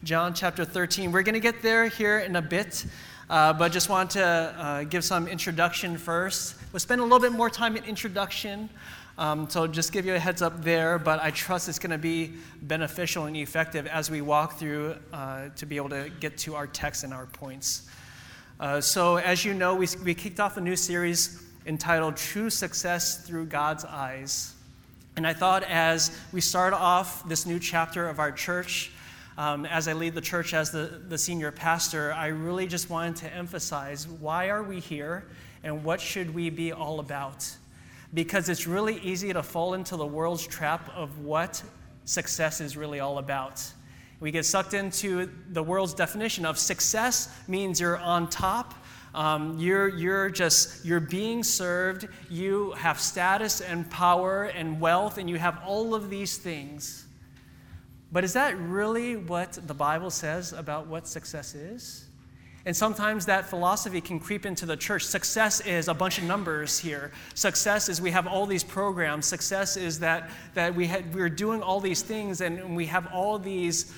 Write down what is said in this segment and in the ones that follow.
John chapter 13. We're going to get there here in a bit, but just want to give some introduction first. We'll spend a little bit more time in introduction, so just give you a heads up there, but I trust it's going to be beneficial and effective as we walk through to be able to get to our text and our points. So as you know, we kicked off a new series entitled True Success Through God's Eyes. And I thought as we start off this new chapter of our church, as I lead the church as the senior pastor, I really just wanted to emphasize why are we here and what should we be all about? Because it's really easy to fall into the world's trap of what success is really all about. We get sucked into the world's definition of success means you're on top. You're being served, you have status and power and wealth, and you have all of these things. But is that really what the Bible says about what success is? And sometimes that philosophy can creep into the church. Success is a bunch of numbers here. Success is we have all these programs. Success is that we're doing all these things and we have all these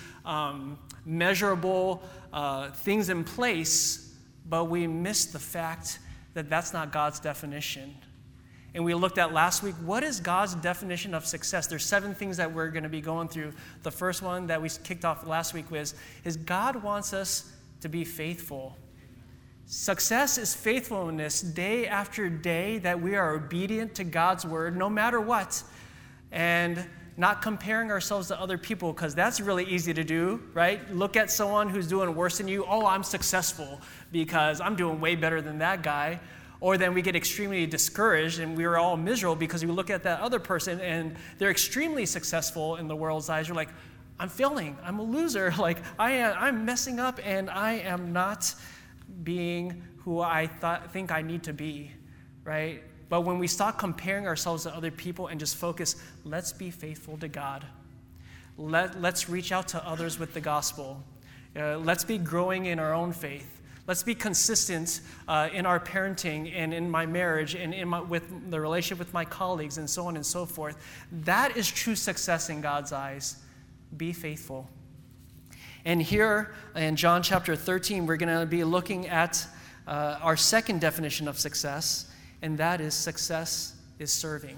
measurable things in place. But we missed the fact that that's not God's definition. And we looked at last week, what is God's definition of success? There's 7 things that we're going to be going through. The first one that we kicked off last week is God wants us to be faithful. Success is faithfulness day after day, that we are obedient to God's word no matter what. And not comparing ourselves to other people, because that's really easy to do, right? Look at someone who's doing worse than you. Oh, I'm successful because I'm doing way better than that guy. Or then we get extremely discouraged and we're all miserable because we look at that other person and they're extremely successful in the world's eyes. You're like, I'm failing. I'm a loser. Like I'm messing up and I am not being who I think I need to be, right? But when we stop comparing ourselves to other people and just focus, let's be faithful to God. Let's reach out to others with the gospel. Let's be growing in our own faith. Let's be consistent in our parenting and in my marriage and with the relationship with my colleagues and so on and so forth. That is true success in God's eyes. Be faithful. And here in John chapter 13, we're going to be looking at our second definition of success. And that is success is serving.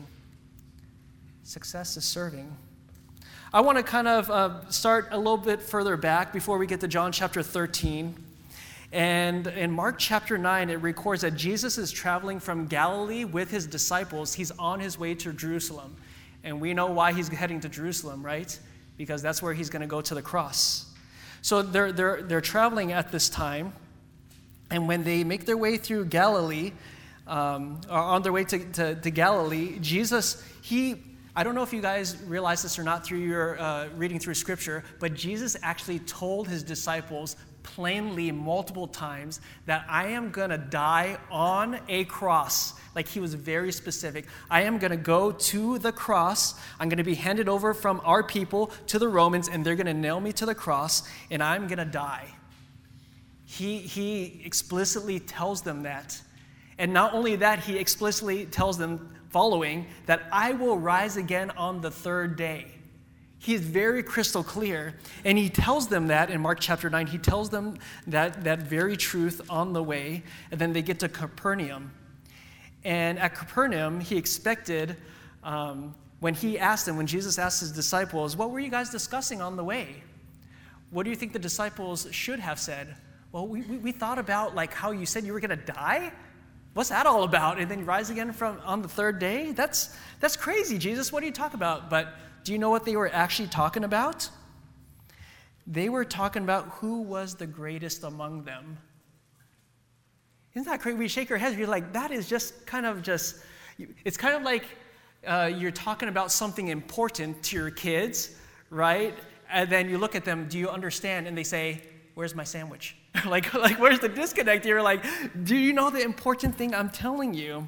Success is serving. I want to kind of start a little bit further back before we get to John chapter 13. And in Mark chapter 9, it records that Jesus is traveling from Galilee with his disciples. He's on his way to Jerusalem. And we know why he's heading to Jerusalem, right? Because that's where he's going to go to the cross. So they're traveling at this time. And when they make their way through Galilee, on their way to Galilee, Jesus, I don't know if you guys realize this or not through your reading through Scripture, but Jesus actually told his disciples plainly multiple times that I am going to die on a cross. Like he was very specific. I am going to go to the cross. I'm going to be handed over from our people to the Romans, and they're going to nail me to the cross, and I'm going to die. He explicitly tells them that. And not only that, he explicitly tells them following that I will rise again on the 3rd day. He is very crystal clear. And he tells them that in Mark chapter 9. He tells them that very truth on the way. And then they get to Capernaum. And at Capernaum, he expected, when Jesus asked his disciples, what were you guys discussing on the way? What do you think the disciples should have said? Well, we thought about like how you said you were going to die. What's that all about? And then you rise again on the 3rd day? That's crazy, Jesus. What are you talking about? But do you know what they were actually talking about? They were talking about who was the greatest among them. Isn't that crazy? We shake our heads. We're like, that is just, it's kind of like you're talking about something important to your kids, right? And then you look at them, do you understand? And they say, where's my sandwich? like where's the disconnect? You're like, do you know the important thing I'm telling you?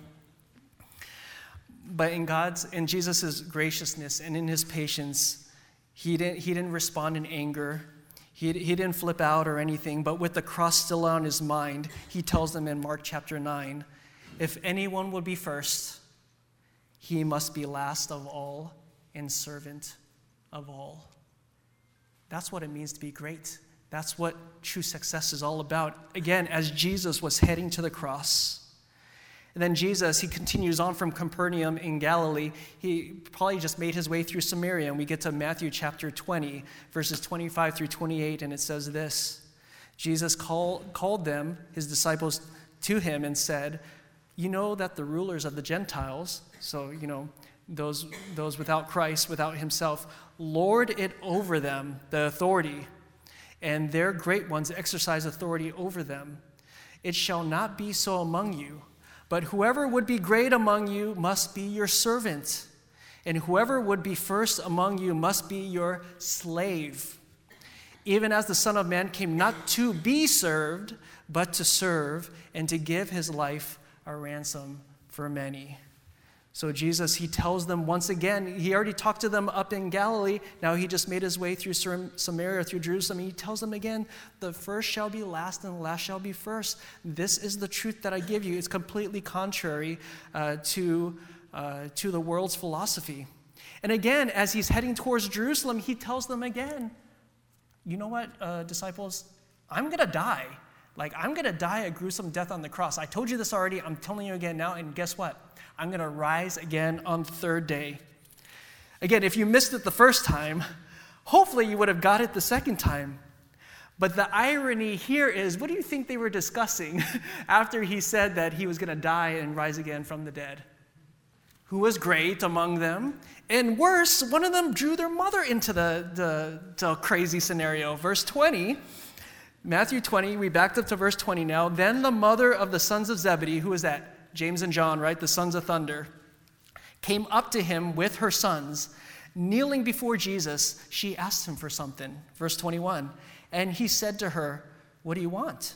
But in Jesus' graciousness and in his patience, he didn't respond in anger. He didn't flip out or anything, but with the cross still on his mind, he tells them in Mark chapter 9, if anyone would be first, he must be last of all and servant of all. That's what it means to be great. That's what true success is all about. Again, as Jesus was heading to the cross. And then Jesus, he continues on from Capernaum in Galilee. He probably just made his way through Samaria, and we get to Matthew chapter 20, verses 25 through 28, and it says this. Jesus called them, his disciples, to him and said, you know that the rulers of the Gentiles, so, those without Christ, without himself, lord it over them, the authority, and their great ones exercise authority over them. It shall not be so among you, but whoever would be great among you must be your servant, and whoever would be first among you must be your slave. Even as the Son of Man came not to be served, but to serve, and to give his life a ransom for many. So Jesus, he tells them once again, he already talked to them up in Galilee. Now he just made his way through Samaria, through Jerusalem. He tells them again, the first shall be last and the last shall be first. This is the truth that I give you. It's completely contrary to the world's philosophy. And again, as he's heading towards Jerusalem, he tells them again, you know what, disciples? I'm going to die. I'm going to die a gruesome death on the cross. I told you this already. I'm telling you again now. And guess what? I'm going to rise again on the third day. Again, if you missed it the first time, hopefully you would have got it the second time. But the irony here is, what do you think they were discussing after he said that he was going to die and rise again from the dead? Who was great among them? And worse, one of them drew their mother into the crazy scenario. Verse 20, Matthew 20, we backed up to verse 20 now. Then the mother of the sons of Zebedee, who is that? James and John, right? The sons of thunder, came up to him with her sons. Kneeling before Jesus, she asked him for something. Verse 21, and he said to her, what do you want?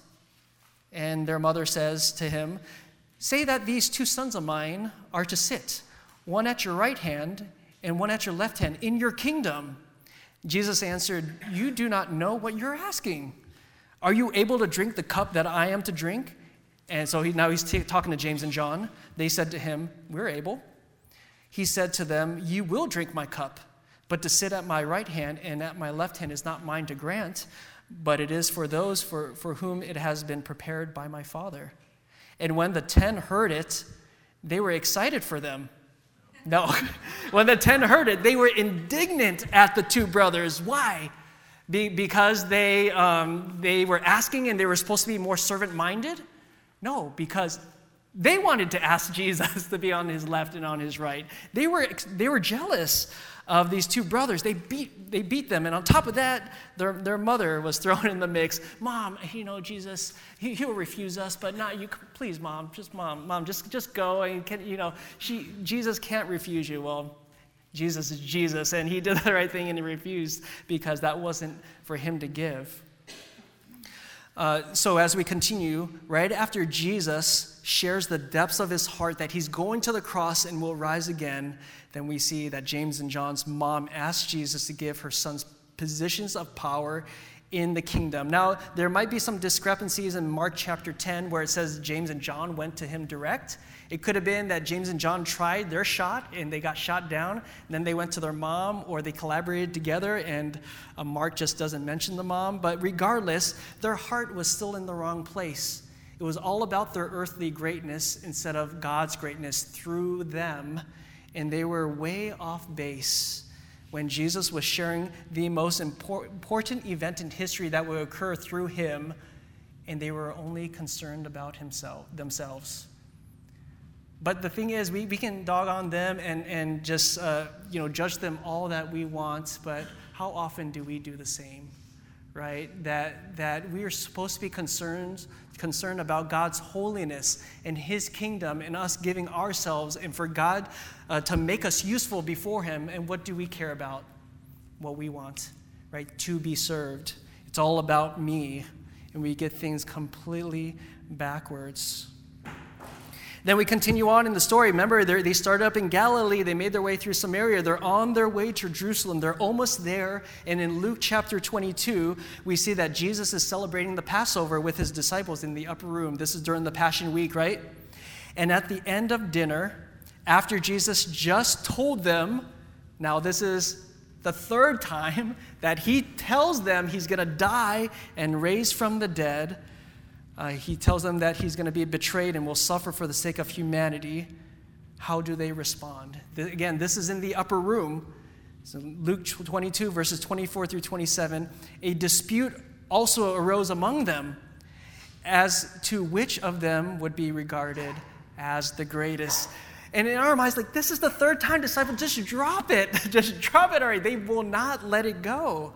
And their mother says to him, say that these two sons of mine are to sit, one at your right hand and one at your left hand, in your kingdom. Jesus answered, you do not know what you're asking. Are you able to drink the cup that I am to drink? And so now he's talking to James and John. They said to him, we're able. He said to them, you will drink my cup, but to sit at my right hand and at my left hand is not mine to grant, but it is for those for whom it has been prepared by my Father. And when the 10 heard it, they were excited for them. No, when the 10 heard it, they were indignant at the two brothers. Why? Because they were asking and they were supposed to be more servant-minded? No, because they wanted to ask Jesus to be on his left and on his right. They were jealous of these two brothers. They beat them, and on top of that, their mother was thrown in the mix. Mom, Jesus, he'll refuse us, but not you. Please, mom, just go. And Jesus can't refuse you. Well, Jesus is Jesus, and he did the right thing, and he refused because that wasn't for him to give. So as we continue, right after Jesus shares the depths of his heart that he's going to the cross and will rise again, then we see that James and John's mom asked Jesus to give her sons positions of power in the kingdom. Now, there might be some discrepancies in Mark chapter 10 where it says James and John went to him direct. It could have been that James and John tried their shot and they got shot down. And then they went to their mom, or they collaborated together, and Mark just doesn't mention the mom. But regardless, their heart was still in the wrong place. It was all about their earthly greatness instead of God's greatness through them. And they were way off base when Jesus was sharing the most important event in history that would occur through him, and they were only concerned about themselves. But the thing is, we can dog on them and just judge them all that we want, but how often do we do the same, right? That we are supposed to be concerned about God's holiness and his kingdom and us giving ourselves, and for God to make us useful before him. And what do we care about? What we want, right? To be served. It's all about me, and we get things completely backwards. Then we continue on in the story. Remember, they started up in Galilee. They made their way through Samaria. They're on their way to Jerusalem. They're almost there. And in Luke chapter 22, we see that Jesus is celebrating the Passover with his disciples in the upper room. This is during the Passion Week, right? And at the end of dinner, after Jesus just told them, now this is the third time that he tells them he's going to die and raise from the dead. He tells them that he's going to be betrayed and will suffer for the sake of humanity. How do they respond? Again, this is in the upper room. So Luke 22, verses 24 through 27. A dispute also arose among them as to which of them would be regarded as the greatest. And in our minds, like, this is the third time, disciples, just drop it. Just drop it already. They will not let it go.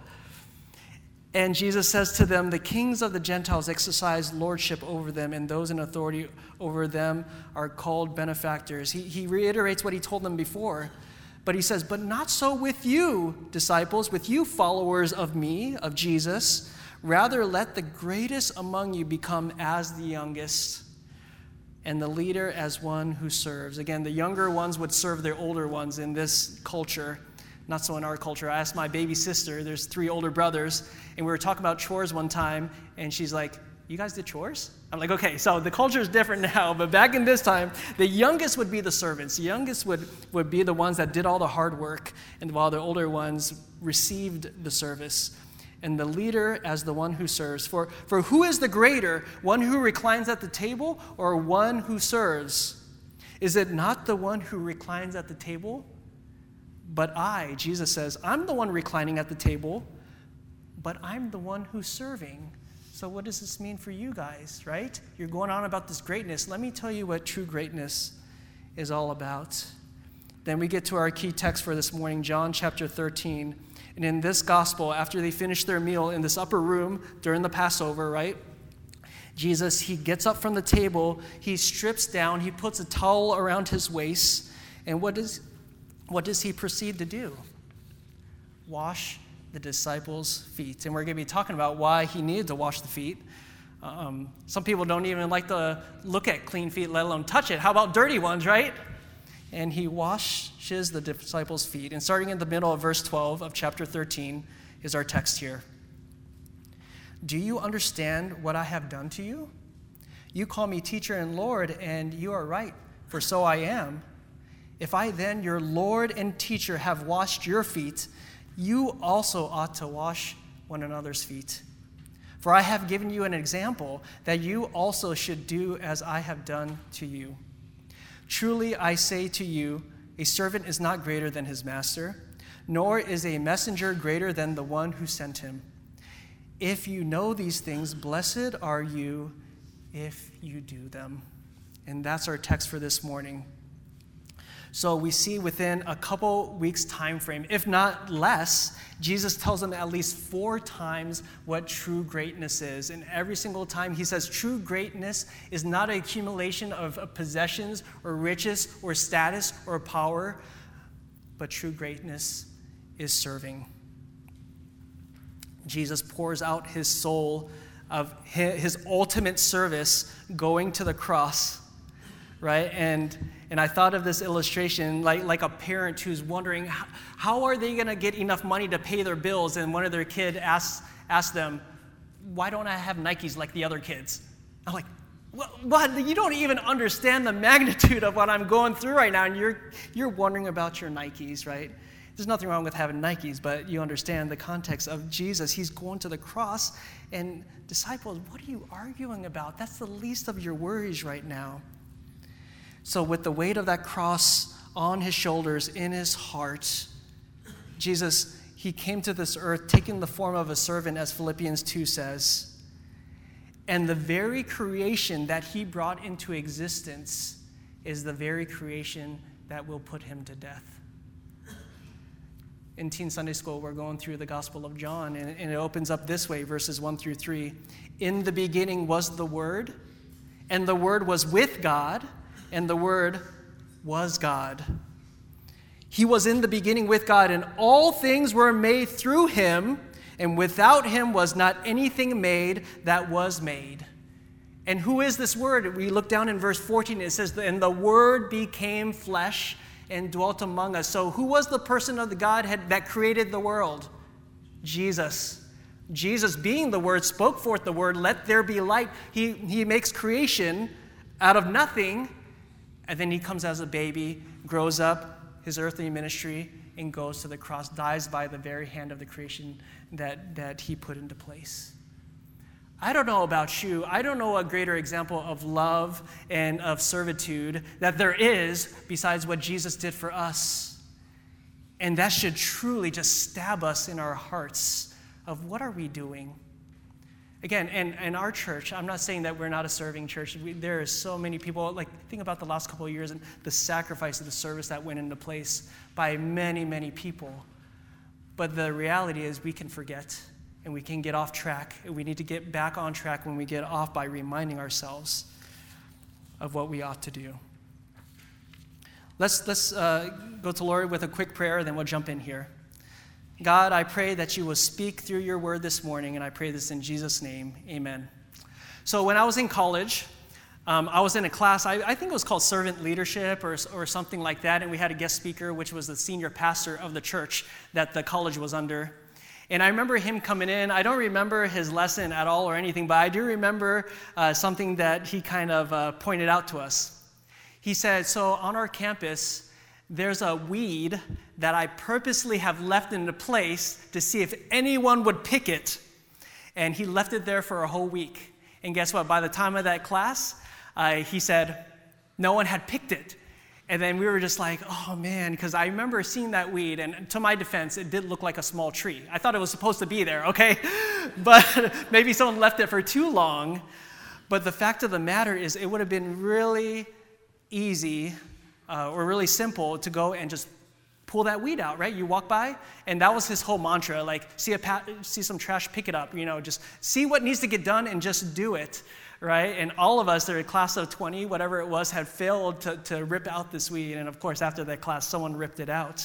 And Jesus says to them, the kings of the Gentiles exercise lordship over them, and those in authority over them are called benefactors. He reiterates what he told them before. But he says, but not so with you, disciples, with you followers of me, of Jesus. Rather, let the greatest among you become as the youngest, and the leader as one who serves. Again, the younger ones would serve their older ones in this culture. Not so in our culture. I asked my baby sister, there's 3 older brothers, and we were talking about chores one time, and she's like, you guys did chores? I'm like, okay, so the culture is different now, but back in this time, the youngest would be the servants. The youngest would be the ones that did all the hard work, and while the older ones received the service. And the leader as the one who serves. For who is the greater, one who reclines at the table or one who serves? Is it not the one who reclines at the table? But I, Jesus says, I'm the one reclining at the table, but I'm the one who's serving. So what does this mean for you guys, right? You're going on about this greatness. Let me tell you what true greatness is all about. Then we get to our key text for this morning, John chapter 13. And in this gospel, after they finish their meal in this upper room during the Passover, right? Jesus, he gets up from the table, he strips down, he puts a towel around his waist, and what does he proceed to do? Wash the disciples' feet. And we're going to be talking about why he needed to wash the feet. Some people don't even like to look at clean feet, let alone touch it. How about dirty ones, right? And he washes the disciples' feet. And starting in the middle of verse 12 of chapter 13 is our text here. Do you understand what I have done to you? You call me teacher and Lord, and you are right, for so I am. If I then, your Lord and teacher, have washed your feet, you also ought to wash one another's feet. For I have given you an example that you also should do as I have done to you. Truly I say to you, a servant is not greater than his master, nor is a messenger greater than the one who sent him. If you know these things, blessed are you if you do them. And that's our text for this morning. So we see within a couple weeks time frame, if not less, Jesus tells them at least 4 times what true greatness is. And every single time he says true greatness is not an accumulation of possessions or riches or status or power, but true greatness is serving. Jesus pours out his soul of his ultimate service going to the cross, right? And I thought of this illustration like a parent who's wondering, how are they going to get enough money to pay their bills? And one of their kids asks them, why don't I have Nikes like the other kids? I'm like, what? You don't even understand the magnitude of what I'm going through right now, and you're wondering about your Nikes, right? There's nothing wrong with having Nikes, but you understand the context of Jesus. He's going to the cross, and disciples, what are you arguing about? That's the least of your worries right now. So with the weight of that cross on his shoulders, in his heart, Jesus, he came to this earth taking the form of a servant, as Philippians 2 says. And the very creation that he brought into existence is the very creation that will put him to death. In Teen Sunday School, we're going through the Gospel of John, and it opens up this way, verses 1 through 3. In the beginning was the Word, and the Word was with God, and the Word was God. He was in the beginning with God, and all things were made through him, and without him was not anything made that was made. And who is this Word? We look down in verse 14, it says, and the Word became flesh and dwelt among us. So who was the person of the Godhead that created the world? Jesus. Jesus, being the Word, spoke forth the word, let there be light. He makes creation out of nothing, and then he comes as a baby, grows up, his earthly ministry, and goes to the cross, dies by the very hand of the creation that he put into place. I don't know about you. I don't know a greater example of love and of servitude that there is besides what Jesus did for us. And that should truly just stab us in our hearts of what are we doing? Again, and our church, I'm not saying that we're not a serving church. There are so many people, like think about the last couple of years and the sacrifice of the service that went into place by many, many people. But the reality is we can forget. And we can get off track. And we need to get back on track when we get off by reminding ourselves of what we ought to do. Let's go to Lord with a quick prayer, then we'll jump in here. God, I pray that you will speak through your word this morning, and I pray this in Jesus' name. Amen. So when I was in college, I was in a class, I think it was called Servant Leadership or something like that, and we had a guest speaker, which was the senior pastor of the church that the college was under. And I remember him coming in. I don't remember his lesson at all or anything, but I do remember something that he kind of pointed out to us. He said, so on our campus, there's a weed that I purposely have left in a place to see if anyone would pick it. And he left it there for a whole week. And guess what? By the time of that class, he said no one had picked it. And then we were just like, oh man, because I remember seeing that weed, and to my defense, it did look like a small tree. I thought it was supposed to be there, okay? But maybe someone left it for too long. But the fact of the matter is, it would have been really easy or really simple to go and just pull that weed out, right? You walk by, and that was his whole mantra, like see some trash, pick it up, just see what needs to get done and just do it. Right? And all of us, their class of 20, whatever it was, had failed to rip out this weed. And of course, after that class, someone ripped it out.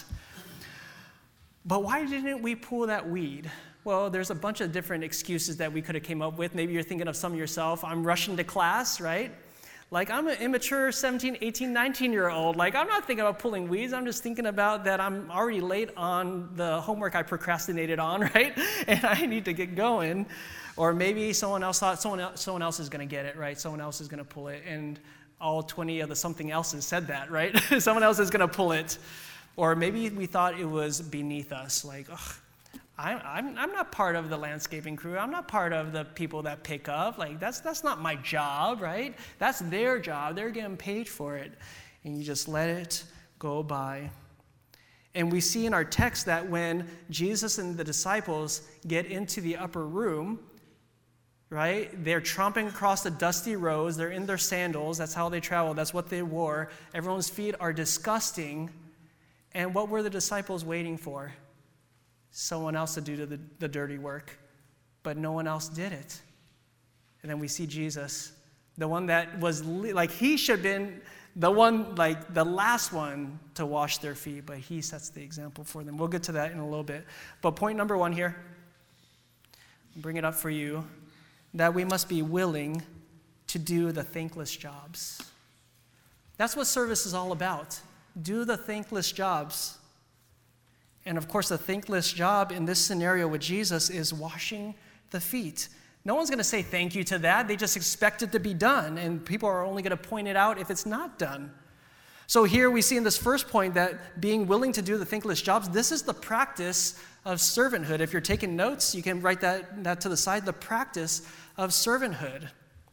But why didn't we pull that weed? Well, there's a bunch of different excuses that we could have came up with. Maybe you're thinking of some yourself. I'm rushing to class, right? Like, I'm an immature 17, 18, 19-year-old. Like, I'm not thinking about pulling weeds. I'm just thinking about that I'm already late on the homework I procrastinated on, right? And I need to get going. Or maybe someone else thought someone else is going to get it, right? Someone else is going to pull it. And all 20 of the something else's said that, right? Someone else is going to pull it. Or maybe we thought it was beneath us. Like, I'm not part of the landscaping crew. I'm not part of the people that pick up. Like, that's not my job, right? That's their job. They're getting paid for it. And you just let it go by. And we see in our text that when Jesus and the disciples get into the upper room, right? They're tromping across the dusty roads. They're in their sandals. That's how they travel. That's what they wore. Everyone's feet are disgusting. And what were the disciples waiting for? Someone else to do the dirty work. But no one else did it. And then we see Jesus, the one that was, he should have been the one, the last one to wash their feet. But he sets the example for them. We'll get to that in a little bit. But point number one here, I'll bring it up for you, that we must be willing to do the thankless jobs. That's what service is all about. Do the thankless jobs. And of course, the thankless job in this scenario with Jesus is washing the feet. No one's going to say thank you to that. They just expect it to be done, and people are only going to point it out if it's not done. So here we see in this first point that being willing to do the thankless jobs, this is the practice of servanthood. If you're taking notes, you can write that to the side, the practice of servanthood.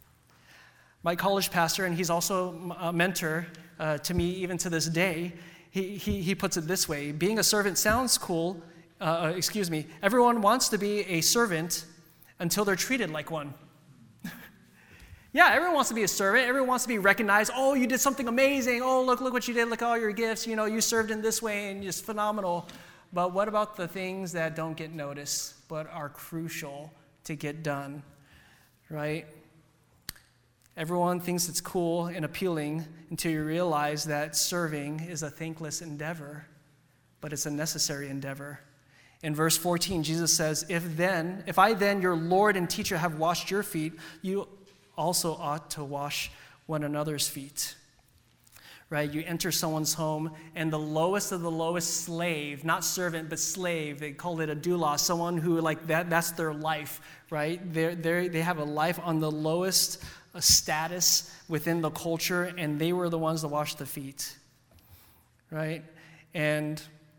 My college pastor, and he's also a mentor to me even to this day, he puts it this way: being a servant sounds cool. Everyone wants to be a servant until they're treated like one. Yeah, everyone wants to be a servant. Everyone wants to be recognized. Oh, you did something amazing. Oh, look what you did. Look at all your gifts. You served in this way and just phenomenal. But what about the things that don't get noticed but are crucial to get done, right? Everyone thinks it's cool and appealing until you realize that serving is a thankless endeavor, but it's a necessary endeavor. In verse 14, Jesus says, If I then, your Lord and teacher, have washed your feet, you also ought to wash one another's feet. Right? You enter someone's home, and the lowest of the lowest slave, not servant, but slave, they call it a doulos, someone who, that's their life, right? They have a life on the lowest status within the culture, and they were the ones to wash the feet, right? And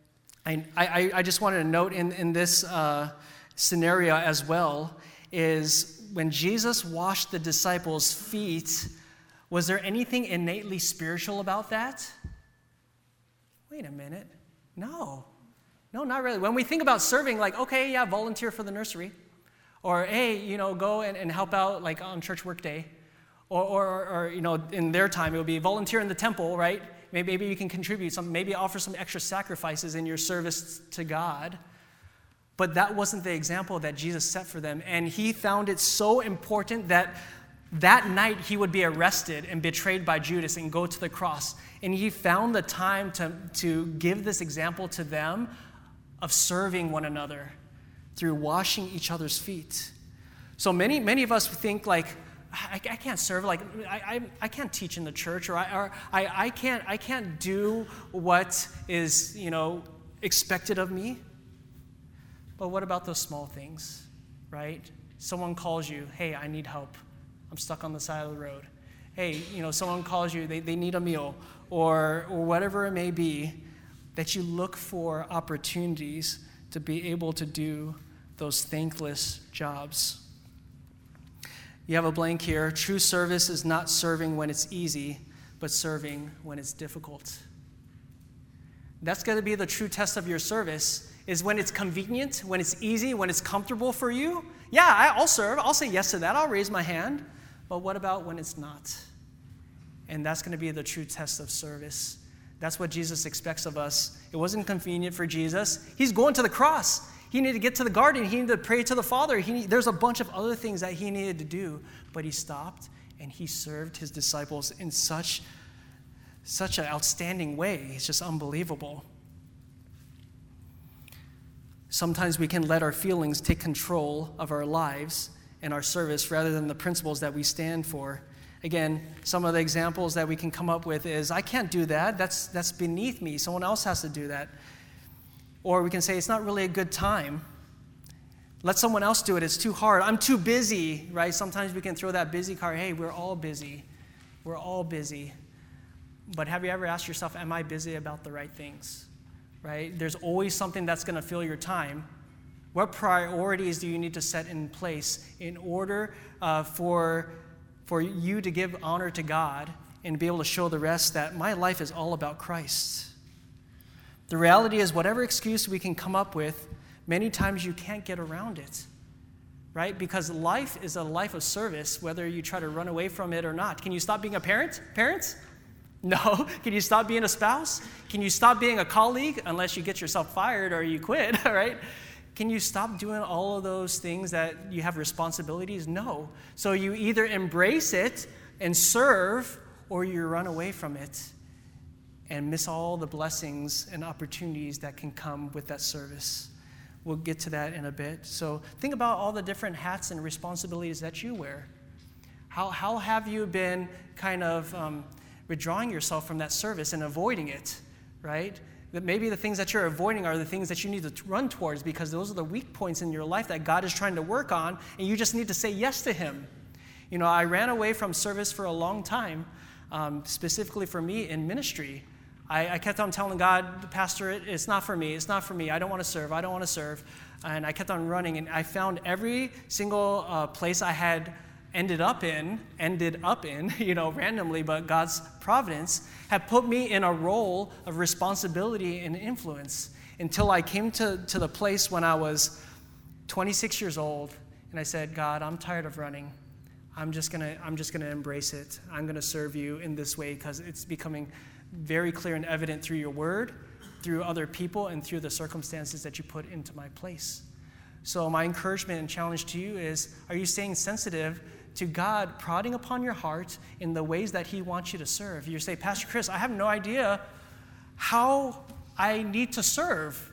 I just wanted to note in this scenario as well is when Jesus washed the disciples' feet, was there anything innately spiritual about that? Wait a minute. No, not really. When we think about serving, like, okay, yeah, volunteer for the nursery. Or, hey, go and help out, like, on church work day. Or in their time, it would be volunteer in the temple, right? Maybe you can contribute some, maybe offer some extra sacrifices in your service to God. But that wasn't the example that Jesus set for them. And he found it so important that night he would be arrested and betrayed by Judas and go to the cross. And he found the time to give this example to them of serving one another through washing each other's feet. So many of us think like, I can't serve, like I can't teach in the church, or I can't do what is expected of me. But what about those small things, right? Someone calls you, hey, I need help. I'm stuck on the side of the road. Hey, someone calls you, they need a meal, or whatever it may be, that you look for opportunities to be able to do those thankless jobs. You have a blank here. True service is not serving when it's easy, but serving when it's difficult. That's going to be the true test of your service, is when it's convenient, when it's easy, when it's comfortable for you. Yeah, I'll serve. I'll say yes to that. I'll raise my hand. But what about when it's not? And that's going to be the true test of service. That's what Jesus expects of us. It wasn't convenient for Jesus. He's going to the cross. He needed to get to the garden. He needed to pray to the Father. There's a bunch of other things that he needed to do. But he stopped and he served his disciples in such an outstanding way. It's just unbelievable. Sometimes we can let our feelings take control of our lives and our service rather than the principles that we stand for. Again, some of the examples that we can come up with is, I can't do that. That's beneath me. Someone else has to do that. Or we can say, it's not really a good time. Let someone else do it. It's too hard. I'm too busy, right? Sometimes we can throw that busy card. Hey, we're all busy. We're all busy. But have you ever asked yourself, am I busy about the right things? Right? There's always something that's going to fill your time. What priorities do you need to set in place in order for you to give honor to God and be able to show the rest that my life is all about Christ? The reality is, whatever excuse we can come up with, many times you can't get around it, right? Because life is a life of service, whether you try to run away from it or not. Can you stop being a parent? Parents? No. Can you stop being a spouse? Can you stop being a colleague unless you get yourself fired or you quit, right? Can you stop doing all of those things that you have responsibilities? No. So you either embrace it and serve, or you run away from it and miss all the blessings and opportunities that can come with that service. We'll get to that in a bit. So think about all the different hats and responsibilities that you wear. How have you been kind of withdrawing yourself from that service and avoiding it, right? That maybe the things that you're avoiding are the things that you need to run towards, because those are the weak points in your life that God is trying to work on, and you just need to say yes to him. I ran away from service for a long time, specifically for me in ministry. I kept on telling God, Pastor, it's not for me. It's not for me. I don't want to serve. I don't want to serve. And I kept on running, and I found every single place I had ended up in, randomly, but God's providence had put me in a role of responsibility and influence until I came to the place when I was 26 years old, and I said, God, I'm tired of running. I'm just gonna embrace it. I'm gonna serve you in this way because it's becoming very clear and evident through your word, through other people, and through the circumstances that you put into my place. So my encouragement and challenge to you is, are you staying sensitive to God prodding upon your heart in the ways that he wants you to serve? You say, Pastor Chris, I have no idea how I need to serve.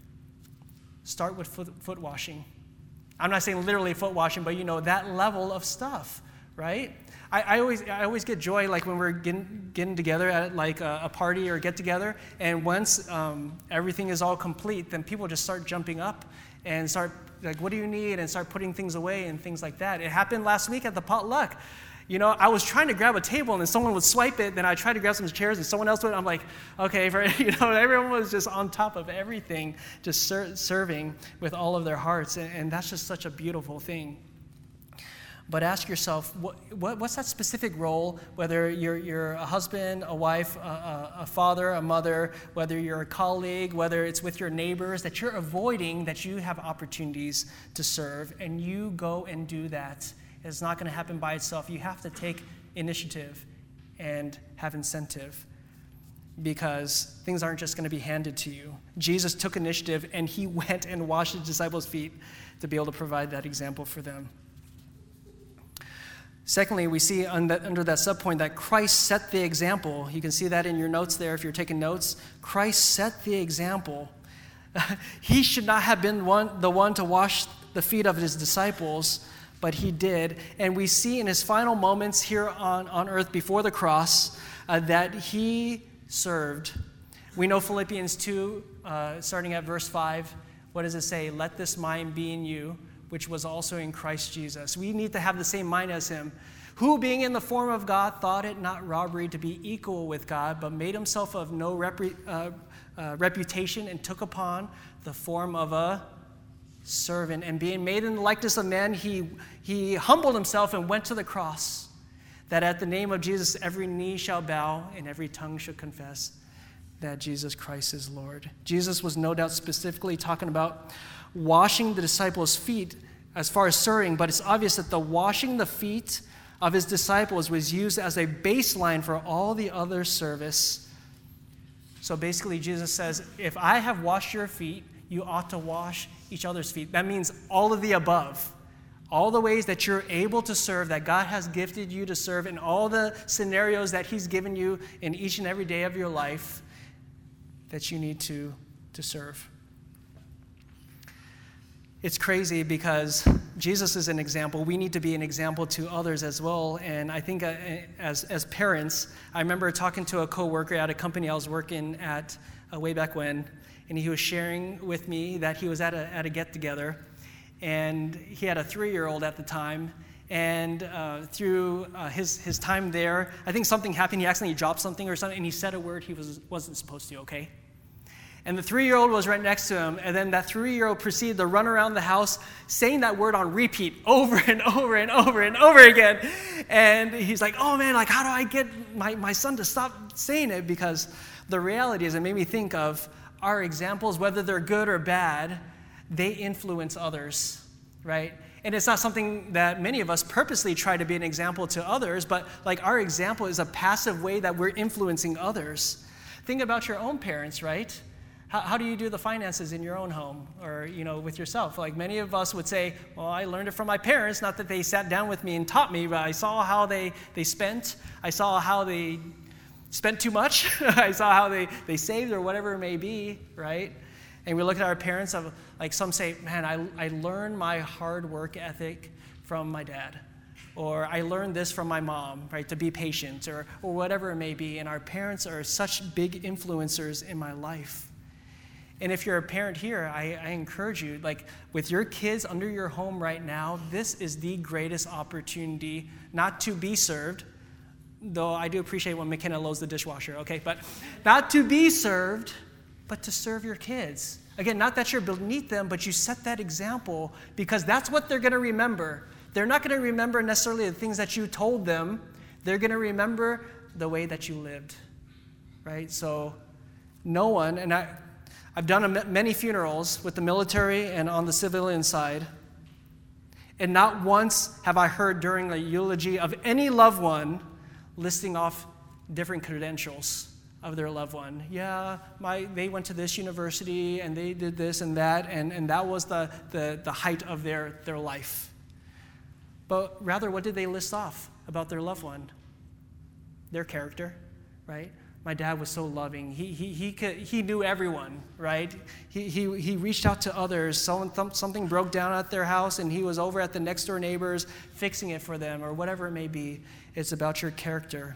Start with foot washing. I'm not saying literally foot washing, but that level of stuff, right? I always get joy, like when we're getting together at like a party or get together, and once everything is all complete, then people just start jumping up and start like, what do you need? And start putting things away and things like that. It happened last week at the potluck. I was trying to grab a table and then someone would swipe it, then I tried to grab some chairs and someone else would. I'm like, okay, everyone was just on top of everything, just serving with all of their hearts. And that's just such a beautiful thing. But ask yourself, what's that specific role, whether you're a husband, a wife, a father, a mother, whether you're a colleague, whether it's with your neighbors, that you're avoiding, that you have opportunities to serve, and you go and do that. It's not going to happen by itself. You have to take initiative and have incentive, because things aren't just going to be handed to you. Jesus took initiative, and he went and washed his disciples' feet to be able to provide that example for them. Secondly, we see under that subpoint that Christ set the example. You can see that in your notes there if you're taking notes. Christ set the example. He should not have been the one to wash the feet of his disciples, but he did. And we see in his final moments here on earth before the cross that he served. We know Philippians 2, starting at verse 5. What does it say? Let this mind be in you, which was also in Christ Jesus. We need to have the same mind as him, who, being in the form of God, thought it not robbery to be equal with God, but made himself of no reputation, and took upon the form of a servant. And being made in the likeness of man, he humbled himself and went to the cross, that at the name of Jesus every knee shall bow and every tongue shall confess that Jesus Christ is Lord. Jesus was no doubt specifically talking about washing the disciples' feet as far as serving, but it's obvious that the washing the feet of his disciples was used as a baseline for all the other service. So basically Jesus says, if I have washed your feet, you ought to wash each other's feet. That means all of the above. All the ways that you're able to serve, that God has gifted you to serve, in all the scenarios that he's given you in each and every day of your life, that you need to serve. It's crazy because Jesus is an example. We need to be an example to others as well. And I think as parents, I remember talking to a coworker at a company I was working at way back when, and he was sharing with me that he was at a get-together, and he had a 3-year-old at the time. And through his time there, I think something happened. He accidentally dropped something or something, and he said a word he wasn't supposed to, okay? And the 3-year-old was right next to him, and then that 3-year-old proceeded to run around the house saying that word on repeat over and over and over and over again. And he's like, oh man, like how do I get my son to stop saying it? Because the reality is, it made me think of our examples, whether they're good or bad, they influence others, right? And it's not something that many of us purposely try to be an example to others, but like our example is a passive way that we're influencing others. Think about your own parents, right? How do you do the finances in your own home or, with yourself? Like many of us would say, well, I learned it from my parents, not that they sat down with me and taught me, but I saw how they spent. I saw how they spent too much. I saw how they saved or whatever it may be, right? And we look at our parents, like some say, man, I learned my hard work ethic from my dad. Or I learned this from my mom, right, to be patient or whatever it may be. And our parents are such big influencers in my life. And if you're a parent here, I encourage you, like with your kids under your home right now, this is the greatest opportunity not to be served, though I do appreciate when McKenna loads the dishwasher, okay? But not to be served, but to serve your kids. Again, not that you're beneath them, but you set that example because that's what they're going to remember. They're not going to remember necessarily the things that you told them. They're going to remember the way that you lived, right? So no one, and I've done many funerals with the military and on the civilian side, and not once have I heard during a eulogy of any loved one listing off different credentials of their loved one. Yeah, they went to this university and they did this and that, and that was the height of their life. But rather, what did they list off about their loved one? Their character, right? My dad was so loving. He knew everyone, right? He reached out to others. Something broke down at their house, and he was over at the next door neighbors fixing it for them, or whatever it may be. It's about your character.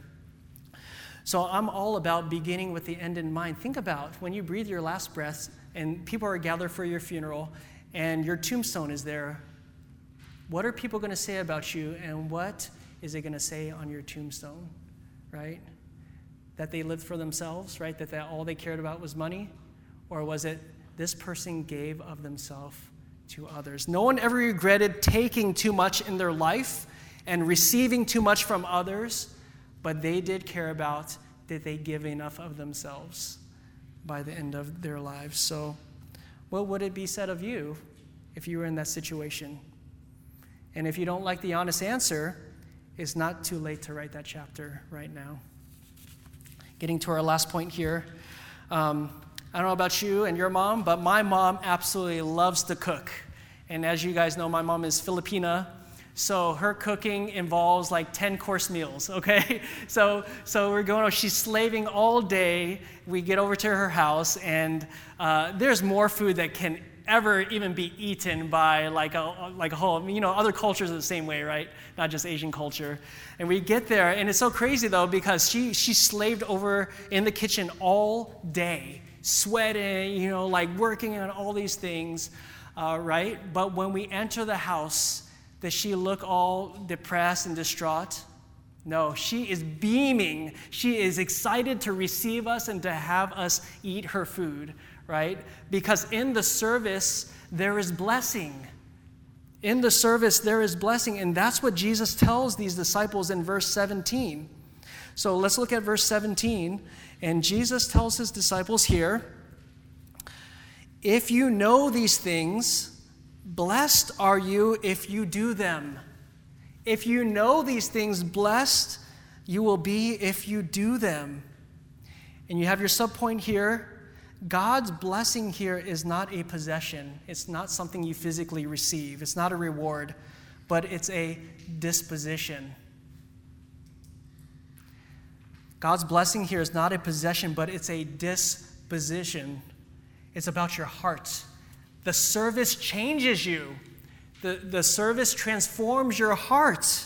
So I'm all about beginning with the end in mind. Think about when you breathe your last breaths, and people are gathered for your funeral, and your tombstone is there. What are people going to say about you, and what is it going to say on your tombstone, right? That they lived for themselves, right? That all they cared about was money? Or was it this person gave of themselves to others? No one ever regretted taking too much in their life and receiving too much from others, but they did care about, did they give enough of themselves by the end of their lives? So what would it be said of you if you were in that situation? And if you don't like the honest answer, it's not too late to write that chapter right now. Getting to our last point here. I don't know about you and your mom, but my mom absolutely loves to cook. And as you guys know, my mom is Filipina, so her cooking involves like 10-course meals, okay? So we're going, she's slaving all day. We get over to her house, and there's more food that can ever even be eaten by like a whole, other cultures are the same way, right? Not just Asian culture. And we get there, and it's so crazy though, because she slaved over in the kitchen all day, sweating, like working on all these things, right? But when we enter the house, does she look all depressed and distraught? No, she is beaming. She is excited to receive us and to have us eat her food, right? Because in the service, there is blessing. In the service, there is blessing. And that's what Jesus tells these disciples in verse 17. So let's look at verse 17. And Jesus tells his disciples here, if you know these things, blessed are you if you do them. If you know these things, blessed you will be if you do them. And you have your subpoint here. God's blessing here is not a possession. It's not something you physically receive. It's not a reward, but it's a disposition. God's blessing here is not a possession, but it's a disposition. It's about your heart. The service changes you. The service transforms your heart.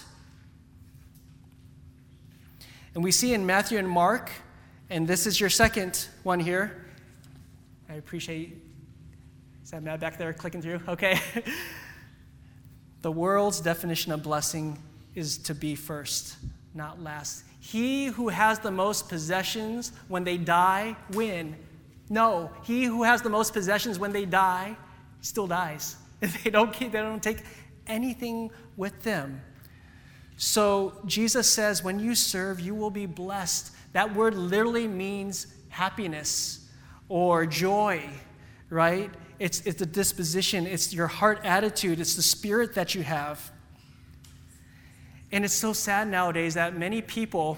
And we see in Matthew and Mark, and this is your second one here. I appreciate, is that Matt back there clicking through? Okay. The world's definition of blessing is to be first, not last. He who has the most possessions when they die, win. No, he who has the most possessions when they die, still dies. They don't take anything with them. So Jesus says, when you serve, you will be blessed. That word literally means happiness or joy, right? It's the disposition. It's your heart attitude. It's the spirit that you have. And it's so sad nowadays that many people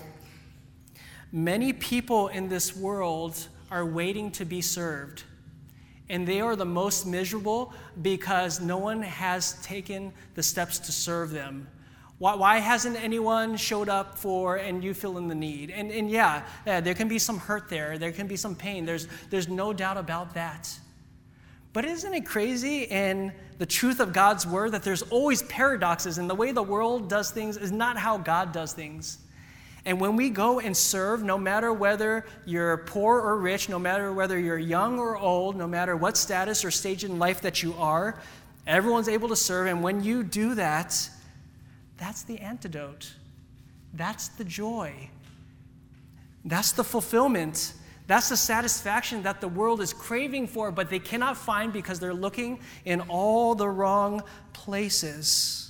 in this world are waiting to be served. And they are the most miserable because no one has taken the steps to serve them. Why hasn't anyone showed up for, and you fill in the need? And yeah, there can be some hurt there. There can be some pain. There's no doubt about that. But isn't it crazy in the truth of God's word that there's always paradoxes, and the way the world does things is not how God does things. And when we go and serve, no matter whether you're poor or rich, no matter whether you're young or old, no matter what status or stage in life that you are, everyone's able to serve. And when you do that, that's the antidote. That's the joy. That's the fulfillment. That's the satisfaction that the world is craving for, but they cannot find because they're looking in all the wrong places.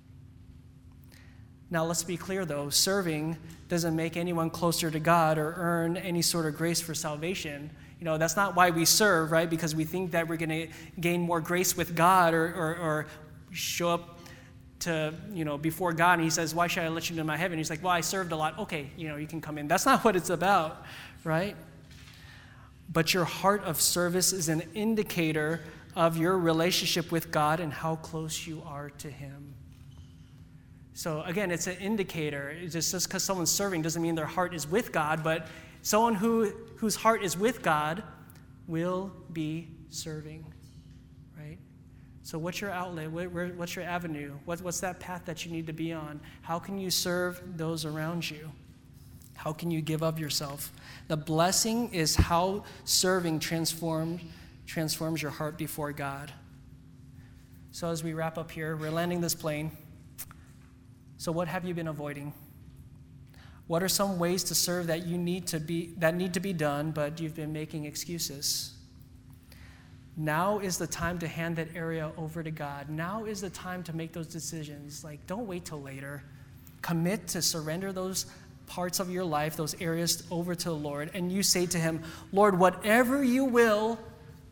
Now, let's be clear, though. Serving doesn't make anyone closer to God or earn any sort of grace for salvation. That's not why we serve, right? Because we think that we're going to gain more grace with God or show up to, before God, and he says, why should I let you into my heaven? He's like, well, I served a lot. Okay, you can come in. That's not what it's about, right? But your heart of service is an indicator of your relationship with God and how close you are to him. So again, it's an indicator. It's just because someone's serving doesn't mean their heart is with God, but someone whose heart is with God will be serving, right? So what's your outlet? What's your avenue? What's that path that you need to be on? How can you serve those around you? How can you give of yourself? The blessing is how serving transforms your heart before God. So as we wrap up here, we're landing this plane. So what have you been avoiding? What are some ways to serve that need to be done, but you've been making excuses? Now is the time to hand that area over to God. Now is the time to make those decisions. Like, don't wait till later. Commit to surrender those parts of your life, those areas over to the Lord, and you say to him, Lord, whatever your will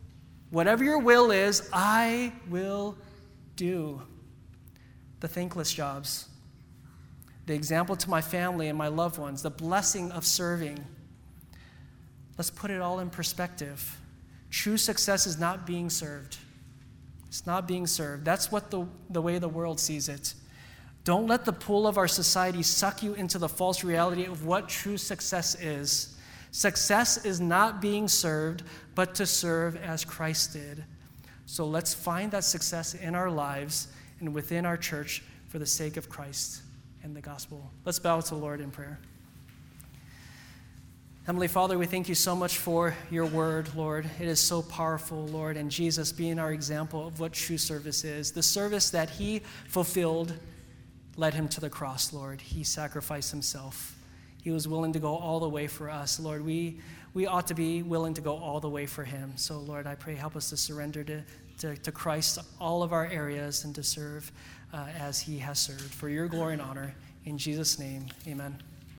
is, I will do. The thankless jobs, the example to my family and my loved ones, the blessing of serving. Let's put it all in perspective. True success is not being served. It's not being served. That's what the way the world sees it. Don't let the pull of our society suck you into the false reality of what true success is. Success is not being served, but to serve as Christ did. So let's find that success in our lives and within our church for the sake of Christ and the gospel. Let's bow to the Lord in prayer. Heavenly Father, we thank you so much for your word, Lord. It is so powerful, Lord, and Jesus being our example of what true service is. The service that he fulfilled led him to the cross, Lord. He sacrificed himself. He was willing to go all the way for us. Lord, we ought to be willing to go all the way for him. So, Lord, I pray help us to surrender to Christ all of our areas and to serve as he has served. For your glory and honor, in Jesus' name, amen.